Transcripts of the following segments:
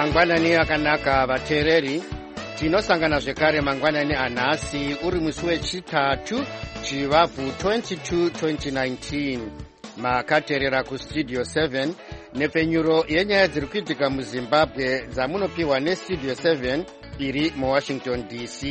Mangwanani akanaka vateereri, tinosangana zvekare mangwanani anhasi uri musi wechitatu chivabvu 22 2019. Makateerera kustudio 7 nepfenyuro yenyaya dziri kuitika muZimbabwe dzamunopiwa nestudio 7 iri muWashington DC.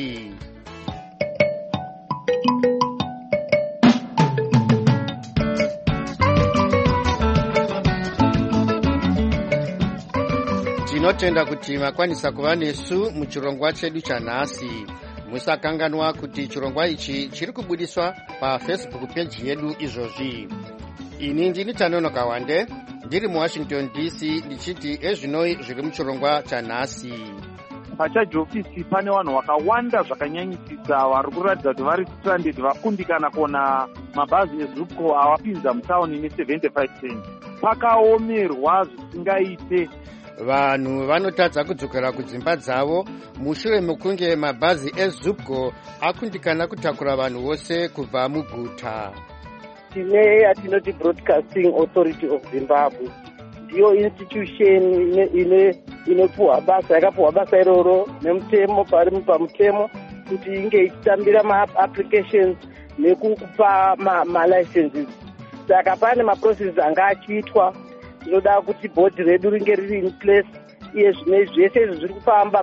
Tinotenda kuti makwanisa kuva nesu muchirongwa chedu chanhasi. Musakanganwa kuti chirongwa ichi chiri kubudiswa paFacebook page yedu izvozvi. Ini ndini Tanonoka Wande, ndiri muWashington DC, ndichiti ezvinoi zviri muchirongwa chanhasi. Pachajofisi pane vanhu vakawanda zvakanyanyisisa vari kuratidza kuti vari stranded, vakundikana kuona mabhazi eZupco avapinza mutauni ne75 cents. Pakaomerwa zvisingaite. Vanhu vanotadza kudzokera kudzimba dzavo mushure mekunge mabhazi eZupco akundikana kutakura vanhu vose kubva muguta. Tine yatinoti Broadcasting Authority of Zimbabwe, ndiyo institution inopuwa basa, yakapuwa basa iroro nemutemo, pari pamutemo kuti inge ichitambira ma-applications nekukupa ma-licenses. Saka pane ma-processes anga achiitwa. Tinoda kuti bhodhi redu ringe riri in place, iye zvine zvese izvi zviri kufamba.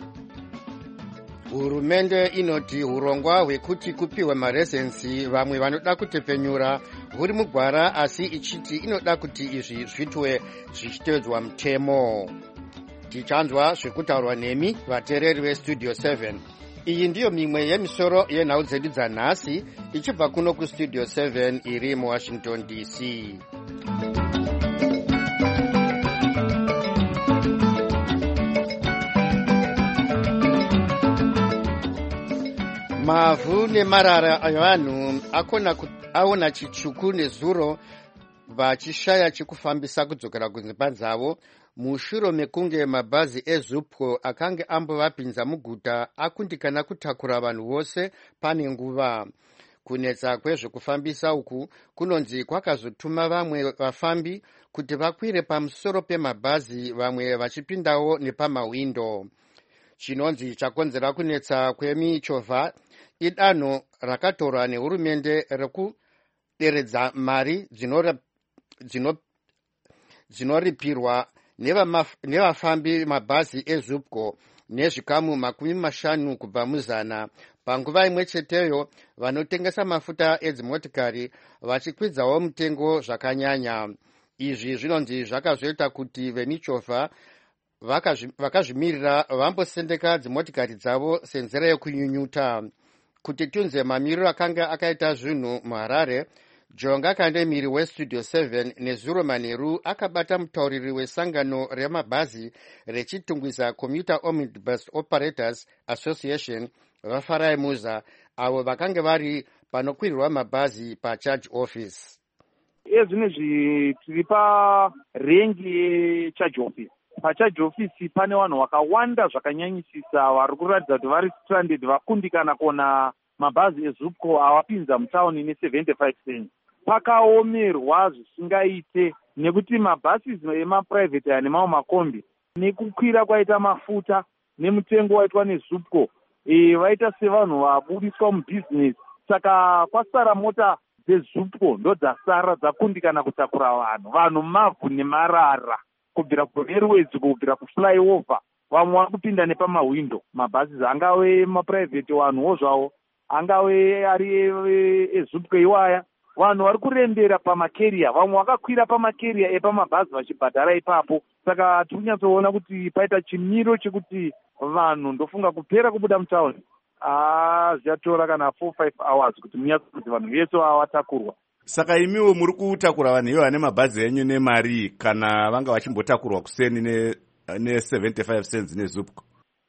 Hurumende inoti hurongwa hwekuti kupiwe marezensi vamwe vanoda kutepfenyura huri mugwara, asi ichiti inoda kuti izvi zviitwe zvichitedzwa mutemo. Tichanzwa zvekutaurwa nemi vateereri vestudio 7. Iyi ndiyo mimwe yemisoro yenhau dzedu dzanhasi ichibva kuno kustudio 7 iri muWashington DC. Mavhu nemarara avanhu aona chitsvuku nezuro vachishaya chekufambisa kudzokera kudzimba dzavo mushure mekunge mabhazi eZupco akange ambovapinza muguta akundikana kutakura vanhu vose pane nguva. Kunetsa kwezvekufambisa uku kunonzi kwakazotuma vamwe vafambi kuti vakwire pamusoro pemabhazi, vamwe vachipindawo nepamawindo. Chinonzi chakonzera kunetsa kwemichovha idanho rakatorwa nehurumende rekuderedza mari dzinoripirwa nevafambi mabhazi eZupco nezvikamu 50 kubva muzana. Panguva imwe cheteyo vanotengesa mafuta edzimotikari vachikwidzawo mutengo zvakanyanya. Izvi zvinonzi zvakazoita kuti vemichovha vakazvimirira vambosendeka dzimotikari dzavo senzira yekunyunyuta. Kuti tunze mamiriro akanga akaita zvinhu muHarare, Jonga Kandemiri westudio 7 nezuro Maneru akabata mutauriri wesangano remabhazi rechitungwiza Commuter Omnibus Operators Association vaFarai Musa, avo vakange vari panokwirirwa mabhazi pacharge office. Ezvinezvi tiri parengi yecharge office. Pacharge office pane vanhu vakawanda zvakanyanyisisa vari kuratidza kuti vari stranded, vakundikana kuona mabhazi eZupco avapinza mutauni ne75 cents. Pakaomerwa zvisingaite nekuti mabhazi emaprivate aya nemamwe makombi nekukwira kwaita mafuta nemutengo waitwa neZupco vaita sevanhu vabudiswa mubhizinesi. Saka kwasara mota dzeZupco ndo dzasara dzakundikana kutakura vanhu mavhu nemarara kubvira kuairways kubvira kuflyover. Vamwe vari kupinda nepamawindo. Mabhazi angave maprivate vanhuwo zvavo, angave ari eZupco iwaya, vanhu vari kurembera pamakeria, vamwe vakakwira pamakeria epamabhazi vachibhadhara ipapo. Saka tiri kunyatsoona kuti paita chimiro chekuti vanhu ndofunga kupera kubuda mutauni zvichatora kana 4-5 hours kuti munyatso kuti vanhu vese vatakurwa. Saka imiwo muri kutakura vanhu ivo vane mabhazi enyu nemari kana vanga vachimbotakurwa kuseni ne75 cents neZupco?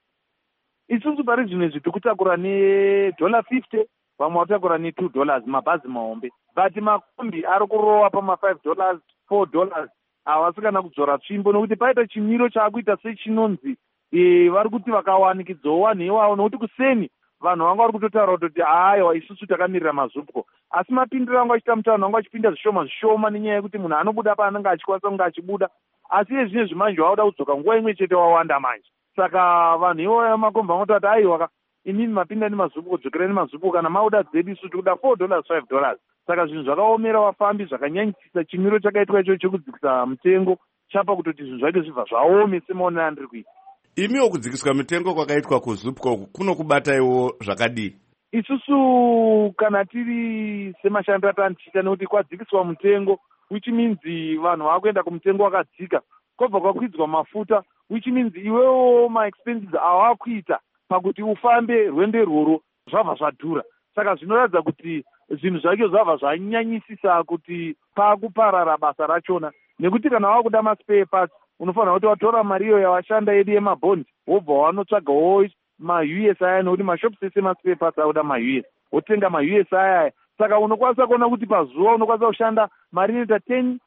Isusu pari zvino tiri kutakura $50, vamwe vatakura $2 mabhazi mahombe, but makombi ari kurowa pama$5, $4 avasikana kudzora tsvimbo, nokuti paita chimiro chaakuita sechinonzi vari kuti vakawanikidzawo vanhu ivavo, nokuti kuseni vanhu vanga vari kutotaura kuti aiwa isusu takamirira maZupco, asi mapindiro anga achiita mutauni anga achipinda zvishoma nenyaya yekuti munhu anobuda paanenge achikwanisa kunge achibuda asi ezvinezvi manje wauda kudzoka nguva imwe chete wawanda manje. Saka vanhu ivo makomba vanototi aiwa inini mapinda nemazupu kudzokera nemazupu kana mauda zedu isu tikuda $4 $5. Saka zvinhu zvakaomera vafambi zvakanyanyisisa chimiro chakaitwa icho chekudzikisa mutengo chapa kutoti zvinhu zvacho zvibva zvaome semaonera andiri kuita. Imiwo kudzikiswa mitengo kwakaitwa kuZUPCO kunokubataiwo zvakadii? Isusu kana tiri semashandiro atanotiita nekuti kwadzikiswa mutengo, which means vanhu vakuenda kumutengo wakadzika, kwobva kwakwidzwa mafuta, which means iwewo maexpenses awakuita pakuti ufambe rwendo rworo zvabva zvadhura. Saka zvinoratidza kuti zvinhu zvacho zvabva zvanyanyisisa kuti pakuparara basa rachona, nekuti kana wakuda maspare parts unofanira kuti watora mari iyo yawashanda yedu yemabhondi wobva wanotsvagawo ma-US aya, nekuti mashops ese maspare parts auda ma-US, wotenga ma-US aya. Saka unokwanisa kuona kuti pazuva unokwanisa kushanda mari inoita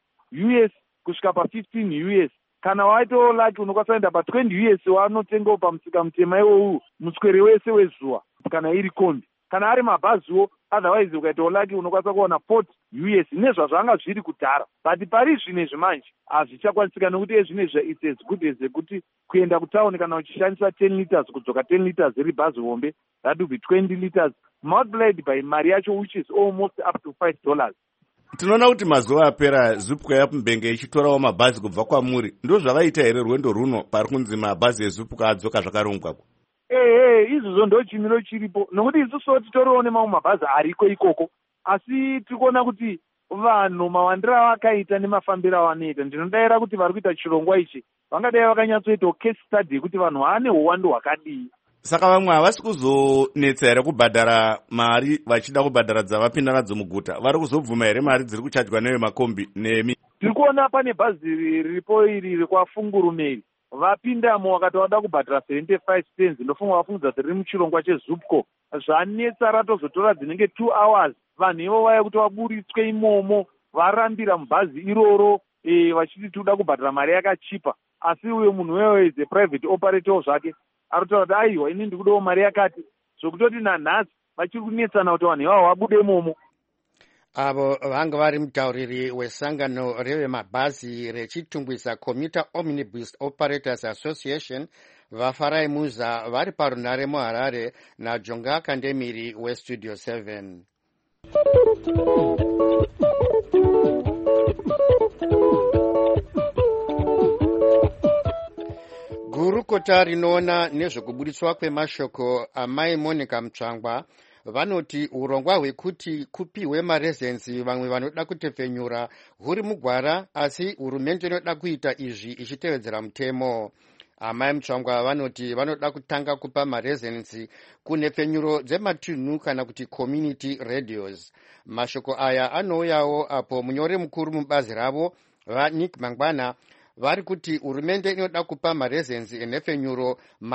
$10 kusvika pa$15. Kana waitawo laki unokwanisa kuenda pa$20 wanotengawo pamusika mutema iwowu muswere wese wezuva kana iri kombi. Kana ari mabhaziwo otherwise ukaitawo laki unokwanisa kuona $40 nezvazvanga zviri kudhara. But pari zvinezvi manje hazvichakwanisika nekuti ezvinezvi it's as good as kuti kuenda kutauni kana uchishandisa 10 liters kudzoka 10 liters iri bhazi hombe, that will be 20 liters multiplied by mari yacho which is almost up to $5. Tinoona kuti mazuva apera ZUPCO yapambenge ichitorawo mabhazi kubva kwamuri. Ndo zvavaita here rwendo runo pari kunzi mabhazi eZUPCO adzoka zvakarongwako? Izvozvo ndo chimiro chiripo, nokuti isusu titoriwo nemamwe mabhazi ariko ikoko, asi tirikuona kuti vanhu mawandiro avakaita nemafambiro avanoita, ndinodayira kuti vari kuita chirongwa ichi vangadai vakanyatsoitawo case study yekuti vanhu vaane uwandu hwakadii. Saka vamwe havasi kuzonetsa here kubhadhara mari vachida kubhadhara dzavapinda nadzo muguta? Vari kuzobvuma here mari dziri kuchadywa nevemakombi nemi? Tiri kuona pane bhazi riripo iri rekwafungurumeri, vapindamo vakati vada kubhadhara 75 cents, ndofunga vafungudza kuti riri muchirongwa cheZUPCO. Zvanetsa ratozotora dzinenge 2 hours, vanhu ivo vaya kuti vaburitswe imomo, varambira mubhazi iroro vachiti tikuda kubhadhara mari yakachipa, asi uyo munhu wewe is a private operator zvake aritaura kuti aiwa ini ndikudawo mari yakati, zvokutoti nanhasi vachiri kunetsana kuti vanhu ivavo vabude imomo. Avo vanga vari mutauriri wesangano revemabhazi rechitungwisa Commuter Omnibus Operators Association vaFarai Muza vari parunhare muHarare naJonga Kandemiri weStudio 7. Gurukota rinoona nezvekubudiswa kwemashoko amai Monica Mutsvangwa vanoti urongwa hwekuti kupiwe marezensi vamwe vanoda kutepfenyura huri mugwara, asi hurumende inoda kuita izvi ichitevedzera mutemo. Amai Mutsvangwa vanoti vanoda kutanga kupa marezensi kunhepfenyuro dzematunhu kana kuti community radios. Mashoko aya anouyawo apo munyori mukuru mubazi ravo vaNick Mangwana vari kuti hurumende inoda kupa marezensi enhepfenyuro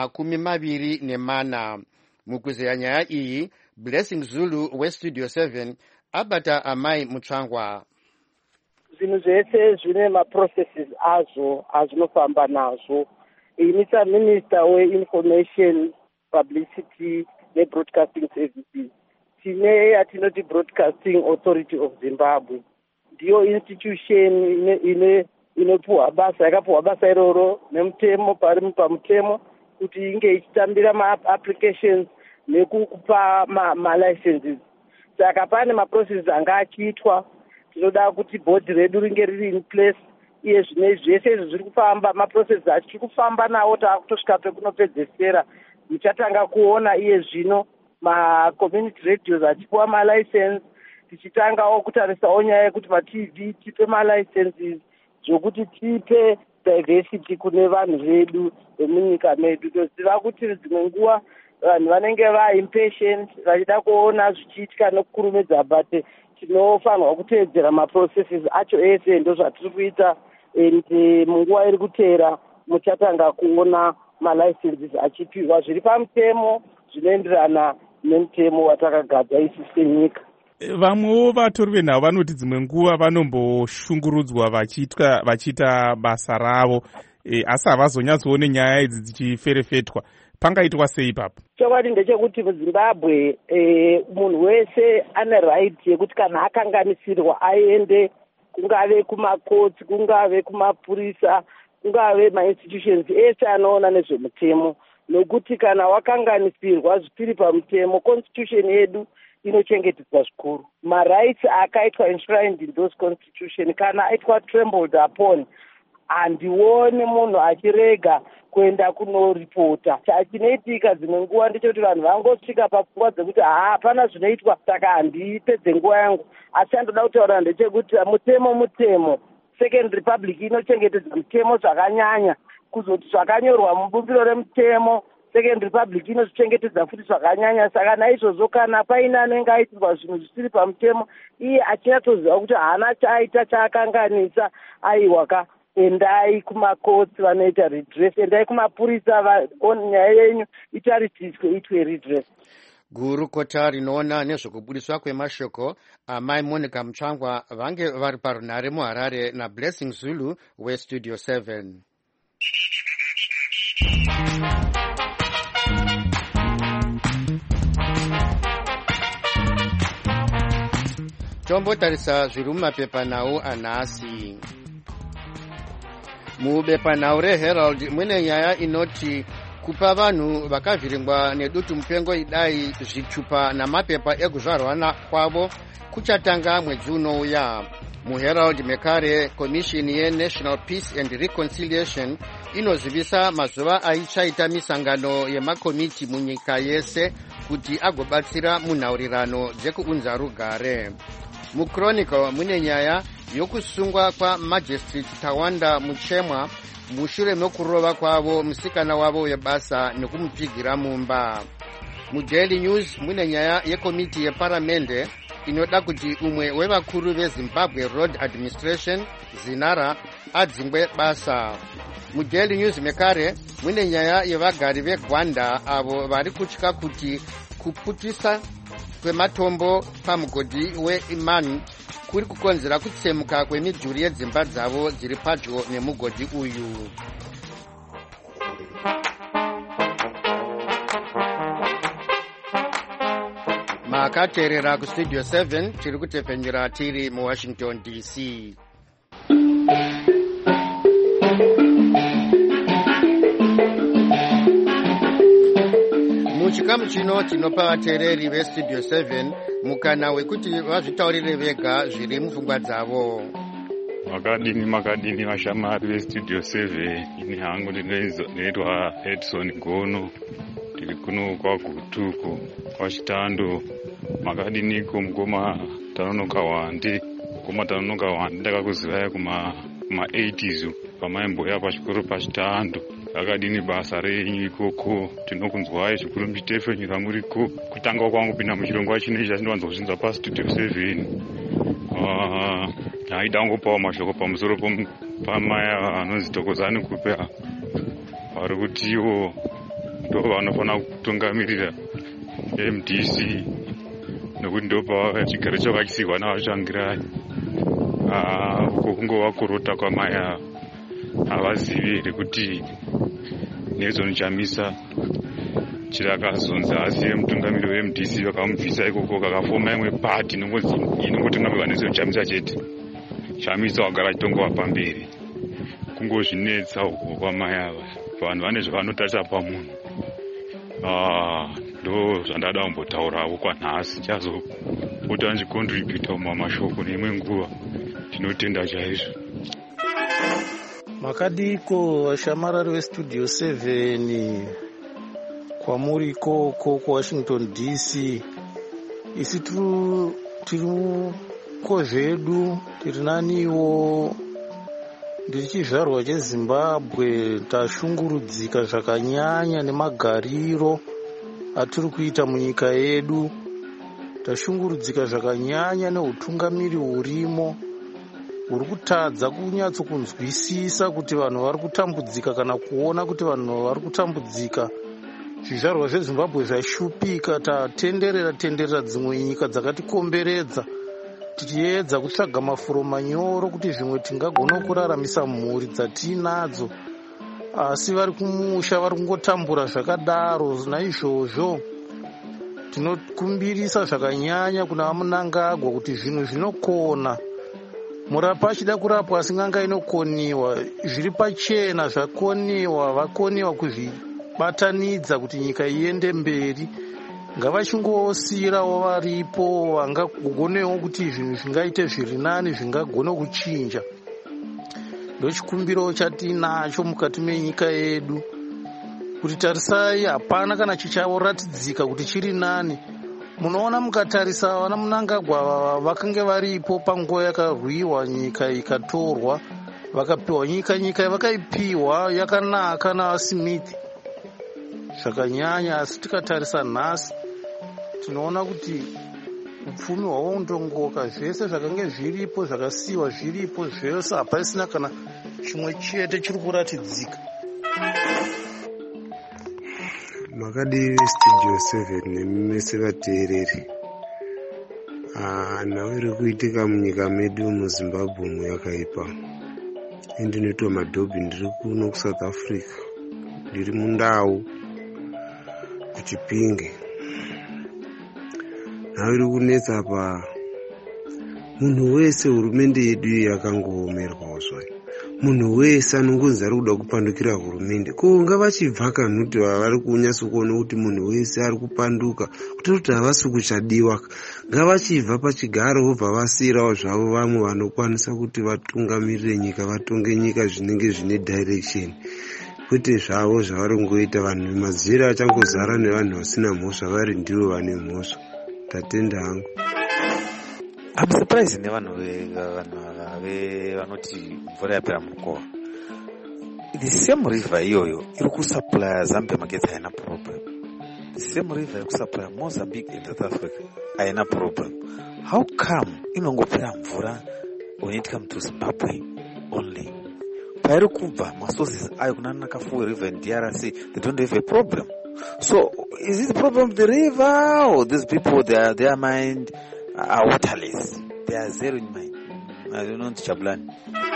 24. Mukuzeya nyaya iyi, Blessing Zulu weStudio 7 abata amai Mutsvangwa. Zvinhu zvese zvine maprocesses azvo azvinofamba nazvo. Inisa Minister we-Information, Publicity ne-Broadcasting Services. Tine yatinoti Broadcasting Authority of Zimbabwe. Ndiyo institution inopuwa basa, yakapuwa basa iroro nemutemo pari pamutemo kuti inge ichitambira ma-applications nekukupa ma-licenses. Saka pane ma-processes anga achiitwa. Tinoda kuti bhodhi redu ringe riri in place. Iye zvese izvi zviri kufamba, ma-processes achiri kufamba nawo taakutosvika pekunopedzesera. Tichatanga kuona iye zvino ma-community radios achipuwa ma-license. Tichitangawo kutarisawo nyaya yekuti ma-TV tipe ma-licenses zvokuti tipe diversity kune vanhu vedu vemunyika medu. Toziva kuti dzimwe nguva vanhu vanenge va-impatient vachida kuona zvichiitika nokukurumidza, but tinofanirwa kuteedzera ma-processes acho ese. Ndo zvatiri kuita, and munguva iri kuteera muchatanga kuona ma-licenses achipiwa zviri pamutemo zvinoenderana nemutemo watakagadza isi senyika. Vamwewo vatori venhau vanoti dzimwe nguva vanomboshungurudzwa vachiita basa ravo, asi havazonyatsoone nyaya idzi dzichiferefetwa. Pangaitwa sei ipapo? Chokwadi ndechekuti muZimbabwe munhu wese ane right yekuti kana akanganisirwa aende kungave kumakotsi, kungave kumapurisa, kungave mainstitutions ese anoona nezvemutemo, nokuti kana wakanganisirwa zvitiri pamutemo, constitution yedu inochengetedzwa zvikuru. Marights akaitwa enshrined in those constitution kana aitwa trembled upon, handione munhu achirega kuenda kunoripota. Chinoitika dzimwe nguva ndechekuti vanhu vangosvika papfungwa dzekuti hapana zvinoitwa, saka handipedze nguva yangu. Asi handoda kutaura ndechekuti mutemo Second Republic inochengetedza mutemo zvakanyanya, kuzoti zvakanyorwa mubumbiro remutemo Second Republic inozvichengetedza futi zvakanyanya. Saka naizvozvo kana paine anenge aitirwa zvinhu zvisiri pamutemo, iye achinyatsoziva kuti haana chaaita chaakanganisa, aiwaka, endai kumakotsi vanoita redress, endai kumapurisa nyaya yenyu itaritiswe itwe redress. Gurukota rinoona nezvekubudiswa kwemashoko amai Monica Mutsvangwa vange vari parunhare muHarare naBlessing Zulu weStudio 7. Tombotarisa zviri mumapepanhau anhasi. Mubepanhau reHerald mune nyaya inoti kupa vanhu vakavhiringwa nedutu mupengo idai zvitupa namapepa ekuzvarwana kwavo kuchatanga mwedzi unouya. MuHerald mekare Commission yeNational Peace and Reconciliation inozivisa mazuva aichaita misangano yemakomiti munyika yese kuti agobatsira munhaurirano dzekuunza rugare. MuChronicle mune nyaya yokusungwa kwaMagistrate Tawanda Muchemwa mushure mekurova kwavo musikana wavo webasa nekumupfigira mumba. MuDaily News mune nyaya yekomiti yeparamende inoda kuti umwe wevakuru veZimbabwe Road Administration Zinara adzingwe basa. MuDaily News mekare mune nyaya yevagari veGwanda avo vari kutya kuti kuputisa kwematombo pamugodhi weImani kuri kukonzera kutsemuka kwemidhuri yedzimba dzavo dziri padyo nemugodhi uyu. Makateerera kuStudio 7 tiri kutepfenyura tiri muWashington DC. Muchikamu chino tinopa vateereri veStudio 7 mukana wekuti vazvitaurire vega zviri mupfungwa dzavo. Makadini vashamari veStudio 7, ini hangu ndinoitwa Edson Gono, tiri kuno kwaGutuku kwaChitando. Makadiniko mukoma tanonoka wandi ndakakuzivai kuma80s pamaimboya pachikoro paChitando. Akadini basa renyu ikoko, tinokunzwai zvikuru muchitepfenyura muriko. Kutanga kwangu kupinda muchirongwa chinechi chandinowanzozvinzwa paStudio 7. Haida kungopawo mashoko pamusoro pamaya anonzi Thokozani Kupe, vari kuti ivo ndo vanofanira kutungamirira MDC nokuti ndo chigaro chavachisirwa navachangirai. Uko kungovakorota kwamaya havazivi here kuti Nelson Chamisa chirakazonzi asiye mutungamiri weMDC vakamubvisa ikoko kakafoma imwe pati inongotungamirwa Nelson Chamisa chete. Chamisa wagara achitongova pamberi. Kungozvinetsa uko kwamai ava. Vanhu vane zvavanotarisa pamunhu. Ndo zvandada kumbotaurawo kwanhasi. Chazopota ndichikontributa mumamashoko neimwe nguva. Tinotenda chaizvo. Makadiko vashamarari veStudio 7 kwamuri ikoko kuWashington DC. Isi tiri kozvedu, tiri naniwo, ndiri chizvarwa cheZimbabwe. Tashungurudzika zvakanyanya nemagariro atiri kuita munyika yedu. Tashungurudzika zvakanyanya neutungamiri hurimo, huri kutadza kunyatsokunzwisisa kuti vanhu vari kutambudzika kana kuona kuti vanhu vari kutambudzika. Zvizvarwa zveZimbabwe zvashupika. Tatenderera dzimwe nyika dzakatikomberedza tichiedza kutsvaga mafuro manyoro kuti zvimwe tingagona kuraramisa mhuri dzatinadzo, asi vari kumusha vari kungotambura zvakadaro. Naizvozvo tinokumbirisa zvakanyanya kuna Munangagwa kuti zvinhu zvinokona murapa achida kurapwa asi nganga inokoniwa, zviri pachena zvakoniwa, vakoniwa kuzvibatanidza kuti nyika iende mberi. Ngavachingosiyirawo varipo vangagonewo kuti zvinhu zvingaite zviri nani, zvingagona kuchinja. Ndochikumbiro chatinacho mukati menyika yedu, kuti tarisai, hapana kana chichauratidzika kuti chiri nani. Munoona mukatarisa vana Mnangagwa vakanga varipo panguva yakarwiwa nyika ikatorwa, vakapiwa nyika vakaipiwa yakanaka naSmith zvakanyanya. Asi tikatarisa nhasi tinoona kuti upfumi hwaundongoka, zvese zvakanga zviripo zvakasiyiwa zviripo zvese, hapasina kana chimwe chete chiri kuratidzika. Makadii Studio 7 nemese vateereri. Nhau iri kuitika munyika medu muZimbabwe yakaipa. Ndinoitwa Madhobhi, ndiri kuno kuSouth Africa, ndiri mundau kuChipinge. Nhau iri kunetsa pa munhu wese. Hurumende yedu yakangoomerwawo zvai. Munhu wese anongonzi ari kuda kupandukira hurumende. Ko ngavachibva kanuti vari kunyasa kuona kuti munhu wese ari kupanduka, kuti havasi kuchadiwa. Ngavachibva pachigaro vobva vasiyirawo zvavo vamwe vanokwanisa kuti vatungamirire nyika, vatonge nyika zvinenge zvine direction. Kwete zvavo zvavari kungoita. Vanhu mazira achangozara nevanhu vasina mhosva, vari ndivo vane mhosva. Tatenda hangu. I'm surprised nevanhu vanoti mvura yapera mukova. The same river iyoyo iri kusupply Zambia magetsi haina problem. The same river iri kusupply Mozambique and South Africa haina problem. How come inongopera mvura unoitika muto Zimbabwe only? Pairi kubva masources ayo kuna Nakafuwe river and DRC, they don't have a problem. So is it the problem of the river or these people, their mind are waterless? They are zero in mind. I don't know Chabulani.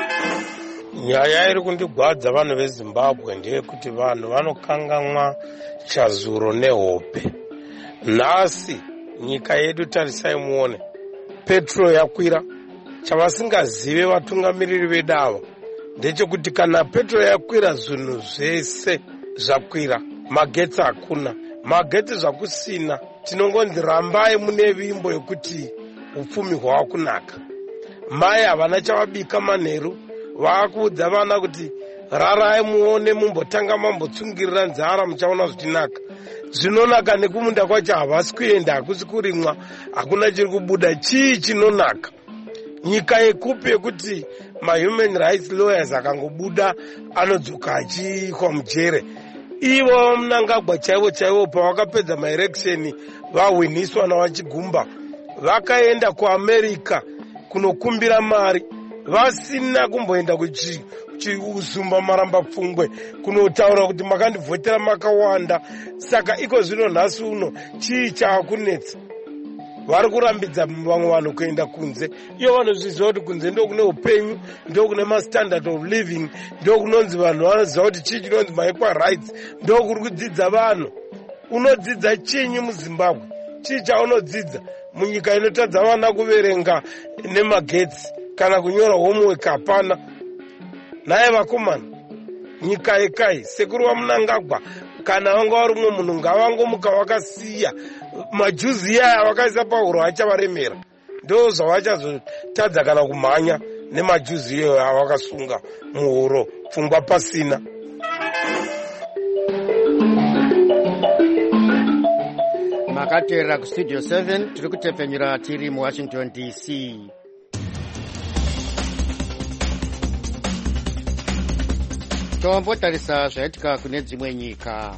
Nyaya iri kundigwadza vanhu veZimbabwe ndeyekuti vanhu vanokanganwa chazuro nehope. Nhasi nyika yedu tarisai muone, petro yakwira. Chavasingazive vatungamiriri vedava ndechekuti kana petro yakwira, zvinhu zvese zvakwira. Magetsi hakuna, magetsi zvakusina. Tinongonzi rambai mune vimbo yekuti upfumi hwakunaka. Mai havana chavabika manheru, vakuudza vana kuti rarai muone mumbotanga mambotsungirira nzara, muchaona zvitinaka. Zvinonaka nekumunda kwacho havasi kuenda, hakusi kurimwa, hakuna chiri kubuda. Chii chinonaka? Nyika yekupi yekuti mahuman rights lawyers akangobuda anodzoka achiikwa mujere? Ivo Mnangagwa chaivo pavakapedza maelection vahwiniswa navachigumba, vakaenda kuAmerica kunokumbira mari, vasina kumboenda kuchizumba maramba pfungwe kunotaura kuti makandivhotera makawanda. Saka iko zvino nhasi uno chii chaakunetsa? Vari kurambidza vamwe vanhu kuenda kunze. Iyo vanhu zviziva kuti kunze ndo kune upenyu, ndo kune mastandard of living, ndo kunonzi vanhu vanoziva kuti chii chinonzi maequal rights, ndo kuri kudzidza vanhu. Unodzidza chinyi muZimbabwe? Chii chaunodzidza munyika inotadza vana kuverenga nemagetsi kana kunyora homework? Hapana. Naye vakomana, nyika yekai sekuru vaMnangagwa kana vanga vari umwe munhu ngavangomuka vakasiya majuzi aya vakaisa pahuro achavaremera. Ndo zvavachazotadza kana kumhanya nemajuzi iyoyo avakasunga muhuro, pfungwa pasina. Makateerera kuStudio 7 tiri kutepfenyura tiri muWashington DC. Tombotarisa zvaitika kune dzimwe nyika.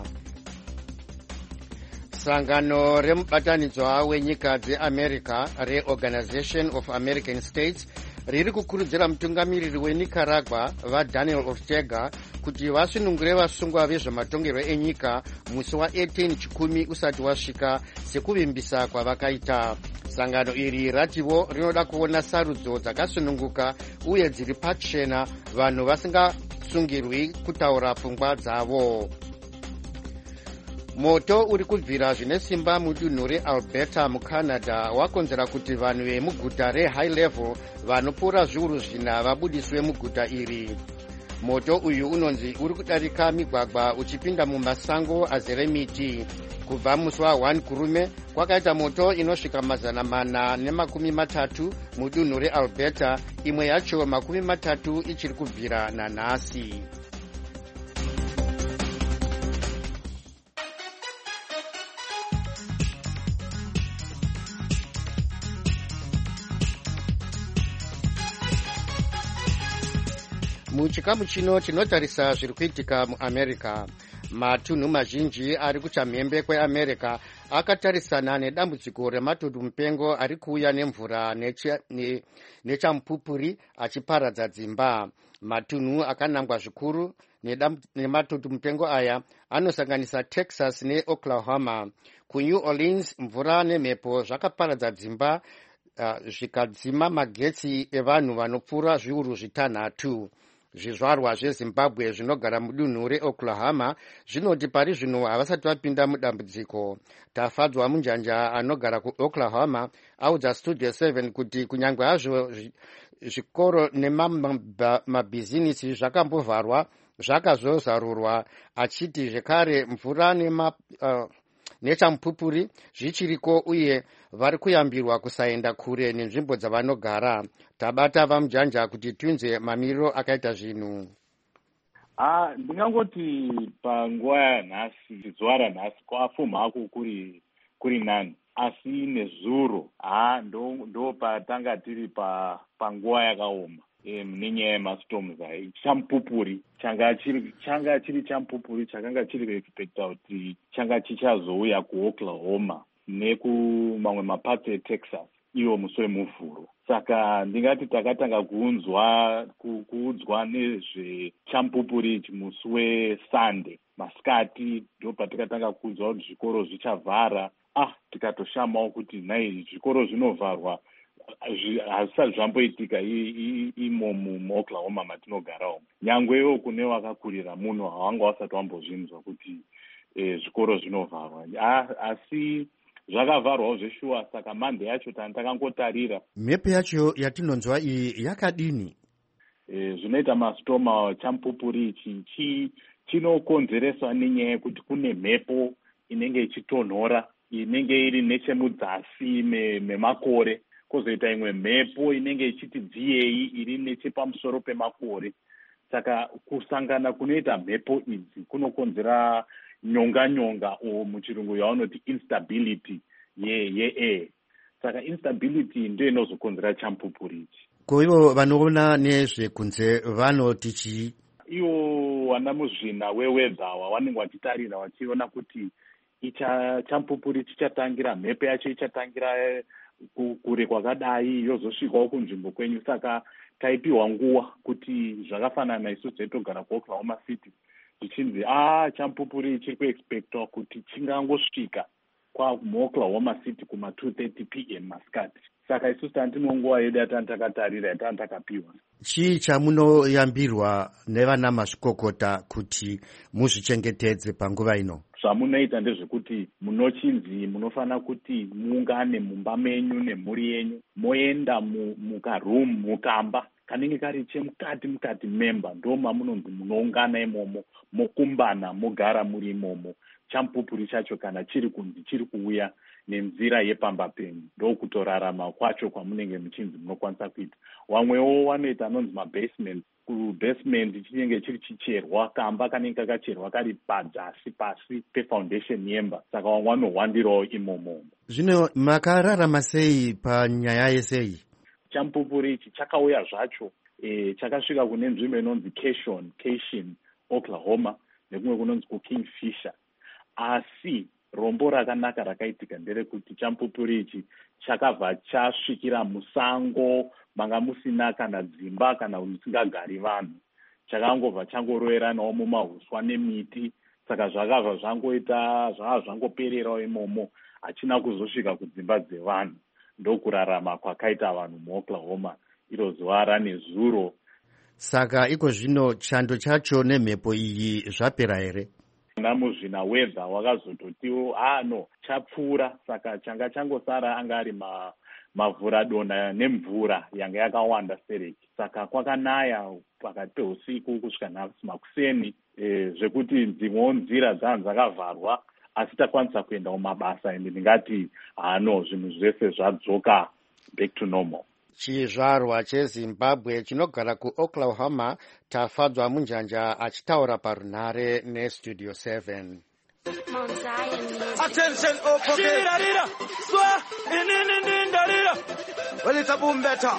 Sangano remubatanidzwa wenyika dzeAmerica reOrganization of American States riri kukurudzira mutungamiriri weNicaragua vaDaniel Ortega kuti vasunungure vasungwa vezvematongerwo enyika musi wa18 chikumi usati wasvika sekuvimbisa kwavakaita. Sangano iri rativo rinoda kuona sarudzo dzakasununguka uye dziri pachena, vanhu vasingasungirwi kutaura pfungwa dzavo. Moto uri kubvira zvine simba mudunhu reAlberta muCanada wakonzera kuti vanhu vemuguta reHigh Level vanopfuura zviuru 4 vabudiswe muguta iri. Moto uyu unonzi uri kudarika migwagwa uchipinda mumasango azere miti. Kubva musi wa1 kurume kwakaita moto inosvika 430 mudunhu reAlberta, imwe yacho 30 ichiri kubvira nanhasi. Muchikamu chino chinotarisa zviri kuitika muAmerica. Matunhu mazhinji ari kuchamhembe kweAmerica akatarisana nedambudziko rematundu mupengo ari kuuya nemvura nechamupupuri achiparadza dzimba. Matunhu akanangwa zvikuru nematundu mupengo aya anosanganisa Texas neOklahoma. KuNew Orleans mvura nemhepo zvakaparadza dzimba zvikadzima magetsi evanhu vanopfuura zviuru 6. Zvizvarwa zveZimbabwe zvinogara mudunhu reOklahoma zvinoti pari zvino havasati vapinda mudambudziko. Tafadzwa munjanja anogara kuOklahoma audza Studio 7 kuti kunyange hazvo zvikoro nemabhizinisi zvakambovharwa zvakazozarurwa, achiti zvekare mvura nechamupupuri zvichiriko uye vari kuyambirwa kusaenda kure nenzvimbo dzavanogara. Tabata vamujanja kuti tiunze mamiriro akaita zvinhu. Ndingangoti panguva yanhasi, zuva ranhasi kwafuma hako kuri nani, asi nezuro ndo patanga tiri panguva yakaoma nenyaya yemastorms aya. Chamupupuri changa chiri chamupupuri chakanga chiri expecta kuti changa chichazouya kuOklahoma nekumamwe mapatsi eTexas iwo musi wemuvhuro. Saka ndingati takatanga kuudzwa nezvechamupupuri musi weSunday masikati, ndo patakatanga kuudzwa kuti zvikoro zvichavhara. Tikatoshamawo kuti nai zvikoro zvinovharwa hazvisati zvamboitika imomo muOklahoma matinogara umo. Nyangwewo kune wakakurira muno hawanga wasati wambozvinzwa kuti zvikoro zvinovharwa. Asi zvakavharwawo zveshuwa, saka mande yacho takangotarira. Mhepo yacho yatinonzwa iyi yakadini? Zvinoita mastoma chamupupuri ichi chinokonzereswa nenyaya yekuti kune mhepo inenge ichitonhora inenge iri nechemudzasi memakore, kozoita imwe mhepo inenge ichiti dziyei iri nechepamusoro pemakore. Saka kusangana kunoita mhepo idzi kunokonzera nyonga muchirungu yavanoti instability yeair. Saka instability ndio inozokonzera chamupupuri ichi. Ko ivo vanoona nezvekunze vanoti chii? Iwo wana muzvina weweather wanenge wachitarira wachiona kuti chamupupuri chichatangira, mhepo yacho ichatangira kure kwakadai yozosvikawo kunzvimbo kwenyu. Saka taipiwa nguva kuti zvakafanana isusu taitogara kuOklahoma City zvichinzi chamupupuri chiri kuexpectwa kuti chingangosvika muOklahoma City kuma 2:30 PM masikati. Saka isusu tandino nguva yedu yatandakatarira yatandakapiwa. Chii chamunoyambirwa nevana mazvikokota kuti muzvichengetedze panguva ino? Zvamunoita ndezvekuti munochinzi munofana kuti muungane mumba menyu nemhuri yenyu, moenda mukaroom mukamba kanenge kari chemukati memba, ndo mamunonzi munoungana imomo, mokumbana mogara muri imomo. Chamupupuri chacho kana chiri kunzi chiri kuuya nenzira yepamba penyu, ndo kutorarama kwacho kwamunenge muchinzi munokwanisa kuita. Wamwewo wanoita anonzi mabasement. Kubasement chinenge chiri chicherwa, kamba kanenge kakacherwa kari padzasi pasi pefoundation yemba, saka wamwe wanohwandirawo imomo. Zvino makararama sei panyaya yesei? Chamupupuri ichi chakauya zvacho chakasvika kune nzvimbo inonzi Cation, Oklahoma, nekumwe kunonzi kuKingfisher. Asi rombo rakanaka rakaitika nderekuti chamupupuri ichi chakabva chasvikira musango manga musina kana dzimba kana musingagari vanhu. Chakangobva changoroveranawo mumahuswa nemiti, saka zvakabva zvangopererawo imomo, hachina kuzosvika kudzimba dzevanhu. Ndokurarama kwakaita vanhu muOklahoma iro zuva ranezuro. Saka iko zvino chando chacho nemhepo iyi zvapera here? namuzvina wedha wakazototiwo no chapfuura, saka changa changosara anga ari mavhuradonha nemvura yanga yakawanda sereki. Saka kwakanaya pakati peusiku kusvika nhasi makuseni, zvekuti dzimwewo nzira dzanhu dzakavharwa, asi takwanisa kuenda kumabasa ende ndingati zvinhu zvese zvadzoka back to normal. Chizvarwa cheZimbabwe chinogara kuOklahoma tafadzwa munjanja achitaura parunhare neStudio 7. Attention, okay. Swa, indarira. Well, it's a boom better.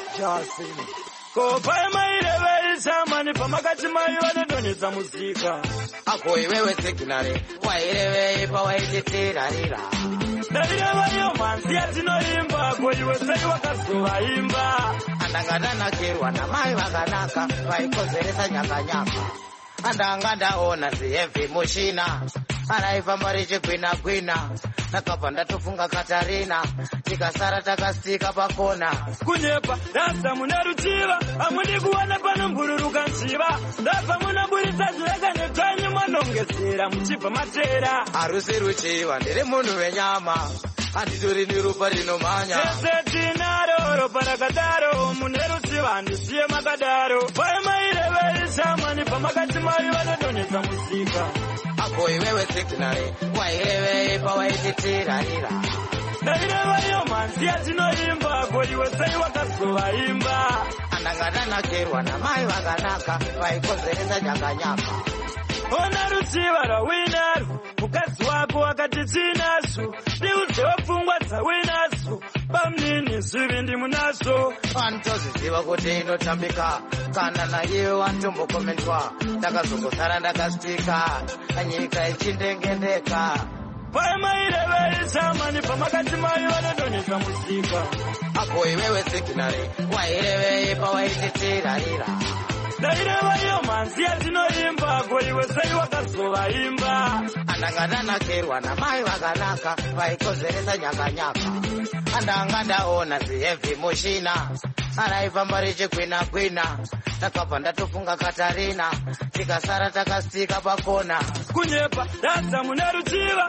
Ko pai mai rewe samani pamakati mai vanodonhedza muzika. Ako iwewe signare, wairewe pawaitetirarira. Darira vayo manzi atinoimba, ko iwe sei wakazovaimba. Andangadanakirwa namai vakanaka, vaikozeresa nyakanyaka. Andangandaona zihevhi mushina, araifamba richigwina-gwina. Nakabva ndatofunga Katarina, tikasara takasika pakona. Kunyepa, dasa muna ruchiva, amudi kuwana pano mbururuka nchiva. Ndabva muna burisa zveka nekanyi mwanongezera muchibva matera. Harusi ruchiva, ndiri munhu wenyama, handitori nirupa rinomhanya. Sese tinaro, ropa rakadaro, mune ruchiva handisiye makadaro. Pai maireverisa mani pamakati mai vanodonhedza muzika. Ako iwewe signare, wairewe pawaitetirarira. Ndairevayo manzi atinoimba, ko iwe sei wakazovaimba. Andangadanakirwa namai vakanaka, vaikozeresa nyakanyaka. Ona ruchiva rwawinaru, mukadzi wako wakati tinasu, ndiudzewo pfungwa dzawinasu, pamnini zvivi ndimunaso. Vanotozviziva kuti inotambika, kana naiwe wanitombokomentwa, ndakazongosara ndakastika, nyika ichindengendeka. Pai maireverisa mani pamakati mai vanodonhedza muzika. Ako iwewe signare, wairewe pawaitetirarira. Ndairevayo manzi atinoimba, ko iwe sei wakazovaimba. Andangadanakirwa namai vakanaka, vaikozeresa nyakanyaka. Andangandaona zihevhi mushina, araifamba richigwina-gwina. Nakabva ndatofunga Katarina, tikasara takasika pakona. Kunyepa, dasa mune ruchiva.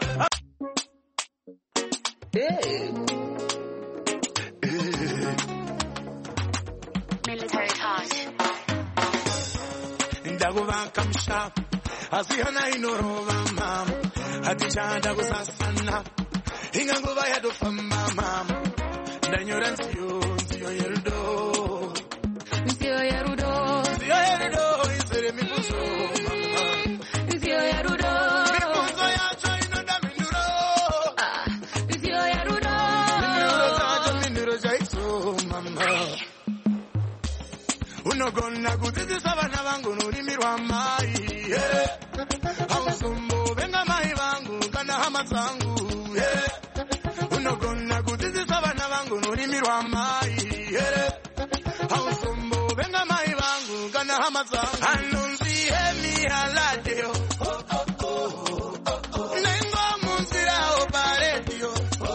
Military touch. Ndakuvaka musha, asi hana inorova mama. Hatichada kusasana, inganguva yatofamba mama. Ndanyora nziyo yerudo. Nziyo yerudo. Nziyo yerudo, izere mibuzo mama. Nziyo yerudo. Mibuzo yacho inoda minduro. Nziyo yerudo. Minduro zacho minduro jaiso mama. Unogona kudzidzisa vana vangu nurimi rwamai. Hausumbo venga mai vangu kana hama dzangu. Unogona kudzidzisa vana vangu nurimi rwamai. Hausumbo venga mai vangu kana hama dzangu. Anonzi hemi haladeo. Nengo munzira oparedio.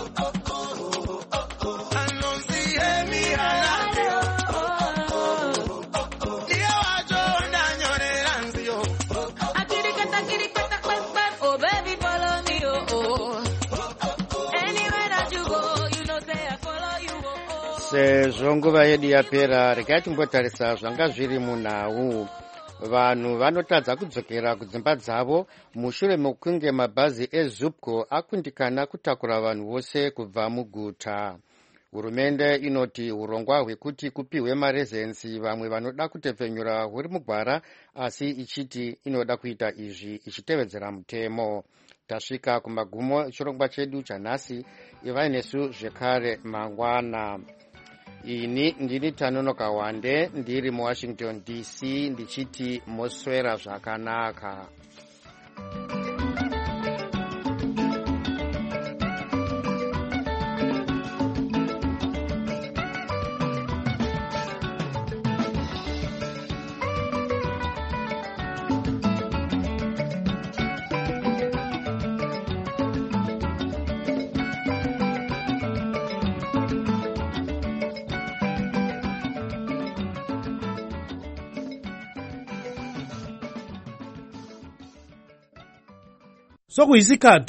Anonzi hemi haladeo. Oh baby, follow me, oh. Anywhere that you go, you know say I follow you, oh. Sezvo nguva yedu yapera, regai timbotarisa zvanga zviri munhau. Vanhu vanotadza kudzokera kudzimba dzavo mushure mekunge mabhazi eZupco akundikana kutakura vanhu vose kubva muguta. Hurumende inoti urongwa hwekuti kupiwe marezensi vamwe vanoda kutepfenyura huri mugwara, asi ichiti inoda kuita izvi ichitevedzera mutemo. Tasvika kumagumo chirongwa chedu chanhasi, ivai nesu zvekare mangwana. Ini ndini Tanonoka Wande, ndiri muWashington DC, ndichiti moswera zvakanaka. sokuyisikhathi